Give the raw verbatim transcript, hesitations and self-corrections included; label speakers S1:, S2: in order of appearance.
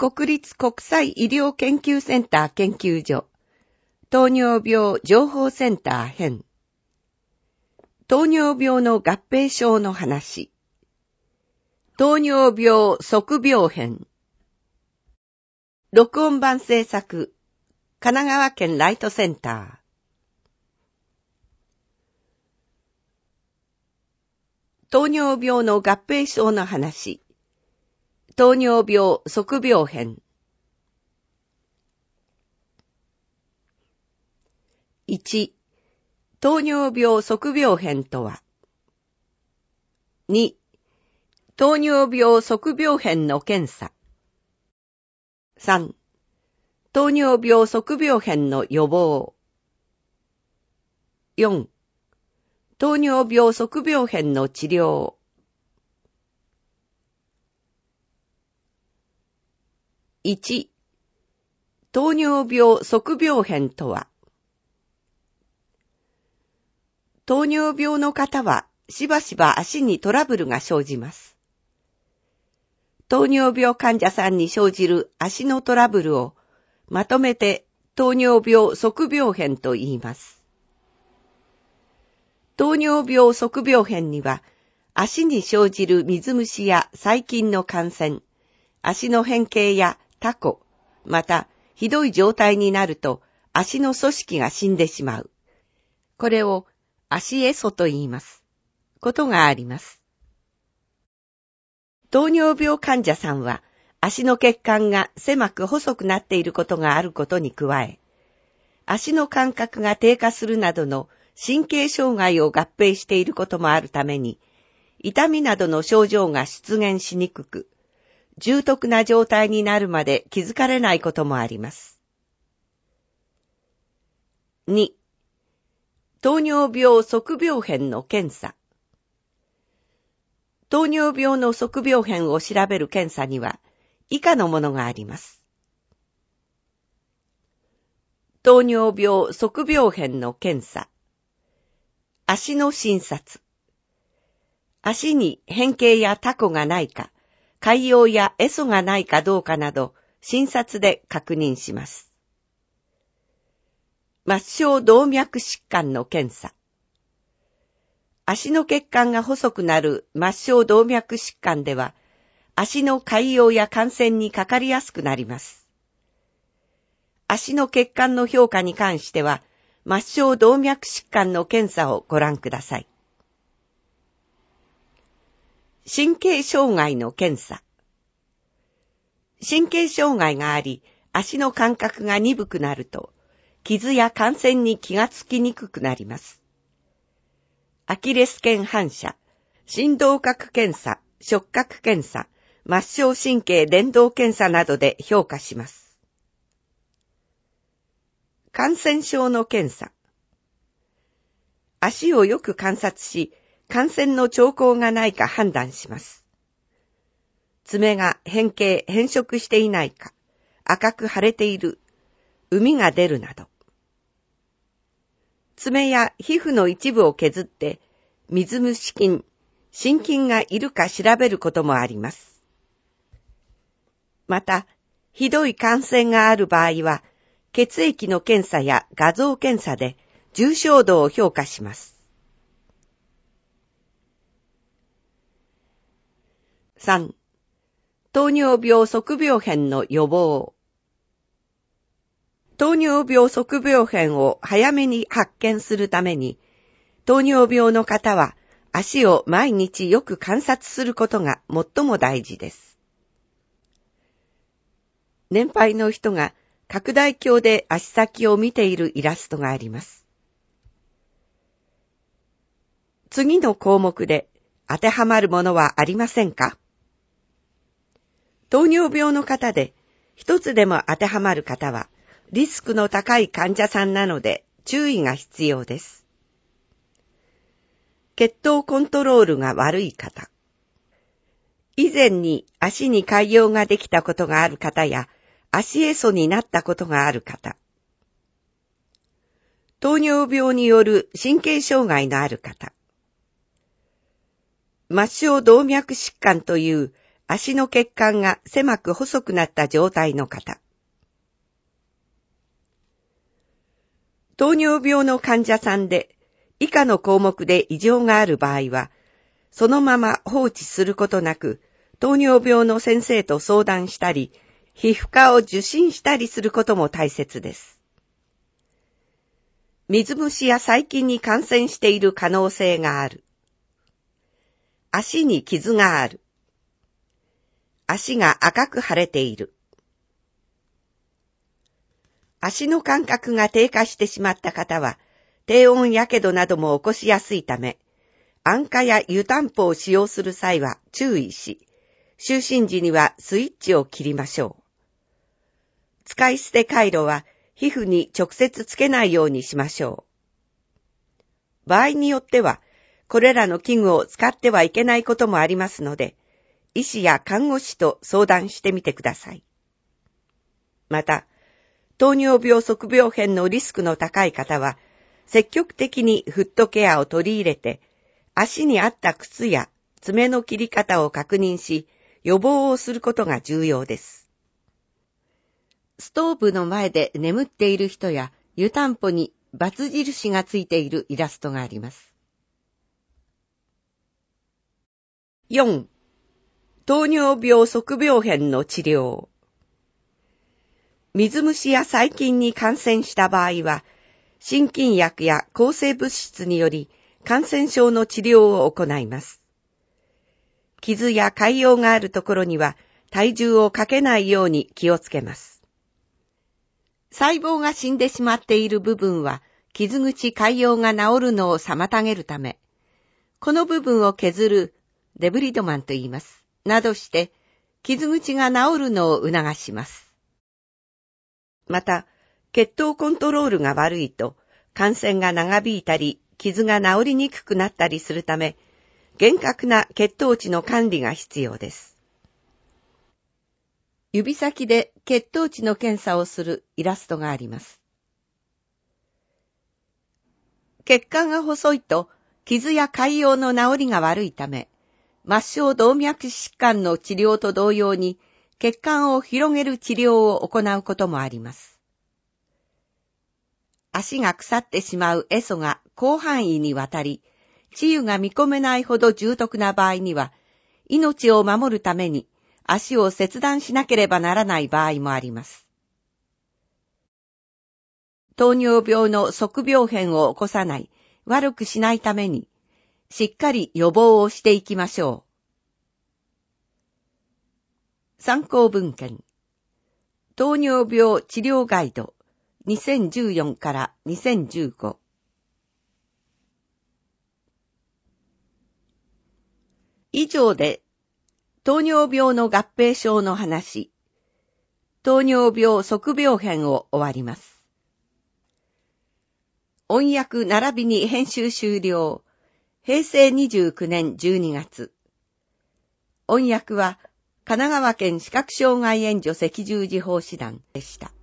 S1: 国立国際医療研究センター研究所糖尿病情報センター編糖尿病の合併症の話糖尿病測病編録音版制作神奈川県ライトセンター糖尿病の合併症の話糖尿病測病編いち糖尿病測病編とはに糖尿病測病編の検査さん糖尿病測病編の予防よん糖尿病測病編の治療いち糖尿病測病編とは糖尿病の方はしばしば足にトラブルが生じます。糖尿病患者さんに生じる足のトラブルをまとめて糖尿病測病編と言います。糖尿病測病編には足に生じる水虫や細菌の感染、足の変形やタコ、またひどい状態になると足の組織が死んでしまう。これを足壊疽と言います。ことがあります。糖尿病患者さんは足の血管が狭く細くなっていることがあることに加え、足の感覚が低下するなどの神経障害を合併していることもあるために、痛みなどの症状が出現しにくく、重篤な状態になるまで気づかれないこともあります。に糖尿病測病編の検査糖尿病の測病編を調べる検査には以下のものがあります。糖尿病測病編の検査足の診察足に変形やタコがないか、潰瘍や壊疽がないかどうかなど診察で確認します。末梢動脈疾患の検査足の血管が細くなる末梢動脈疾患では足の潰瘍や感染にかかりやすくなります。足の血管の評価に関しては末梢動脈疾患の検査をご覧ください。神経障害の検査神経障害があり足の感覚が鈍くなると傷や感染に気がつきにくくなります。アキレス腱反射、心動覚検査、触覚検査、末梢神経伝導検査などで評価します。感染症の検査足をよく観察し、感染の兆候がないか判断します。爪が変形、変色していないか、赤く腫れている、膿が出るなど。爪や皮膚の一部を削って、水虫菌、真菌がいるか調べることもあります。また、ひどい感染がある場合は、血液の検査や画像検査で重症度を評価します。さん糖尿病測病編の予防糖尿病測病編を早めに発見するために、糖尿病の方は足を毎日よく観察することが最も大事です。年配の人が拡大鏡で足先を見ているイラストがあります。次の項目で当てはまるものはありませんか？糖尿病の方で一つでも当てはまる方はリスクの高い患者さんなので注意が必要です。血糖コントロールが悪い方、以前に足に潰瘍ができたことがある方や足壊疽になったことがある方、糖尿病による神経障害のある方、末梢動脈疾患という足の血管が狭く細くなった状態の方。糖尿病の患者さんで以下の項目で異常がある場合は、そのまま放置することなく、糖尿病の先生と相談したり、皮膚科を受診したりすることも大切です。水虫や細菌に感染している可能性がある。足に傷がある。足が赤く腫れている。足の感覚が低下してしまった方は、低温やけどなども起こしやすいため、安価や湯たんぽを使用する際は注意し、就寝時にはスイッチを切りましょう。使い捨てカイロは皮膚に直接つけないようにしましょう。場合によっては、これらの器具を使ってはいけないこともありますので、医師や看護師と相談してみてください。また、糖尿病側病変のリスクの高い方は、積極的にフットケアを取り入れて、足に合った靴や爪の切り方を確認し、予防をすることが重要です。ストーブの前で眠っている人や湯たんぽに×印がついているイラストがあります。よん. 糖尿病側病変の治療。水虫や細菌に感染した場合は、心筋薬や抗生物質により感染症の治療を行います。傷や潰瘍があるところには体重をかけないように気をつけます。細胞が死んでしまっている部分は傷口潰瘍が治るのを妨げるため、この部分を削るデブリドマンと言います。などして傷口が治るのを促します。また、血糖コントロールが悪いと感染が長引いたり傷が治りにくくなったりするため、厳格な血糖値の管理が必要です。指先で血糖値の検査をするイラストがあります。血管が細いと傷や潰瘍の治りが悪いため、末梢動脈疾患の治療と同様に血管を広げる治療を行うこともあります。足が腐ってしまうエソが広範囲にわたり、治癒が見込めないほど重篤な場合には、命を守るために足を切断しなければならない場合もあります。糖尿病の側病変を起こさない、悪くしないために、しっかり予防をしていきましょう。参考文献。糖尿病治療ガイドにせんじゅうよんからにせんじゅうご。以上で、糖尿病の合併症の話、糖尿病側病編を終わります。音訳並びに編集終了。へいせいにじゅうきゅうねんじゅうにがつ。音訳は神奈川県視覚障害援助赤十字奉仕団でした。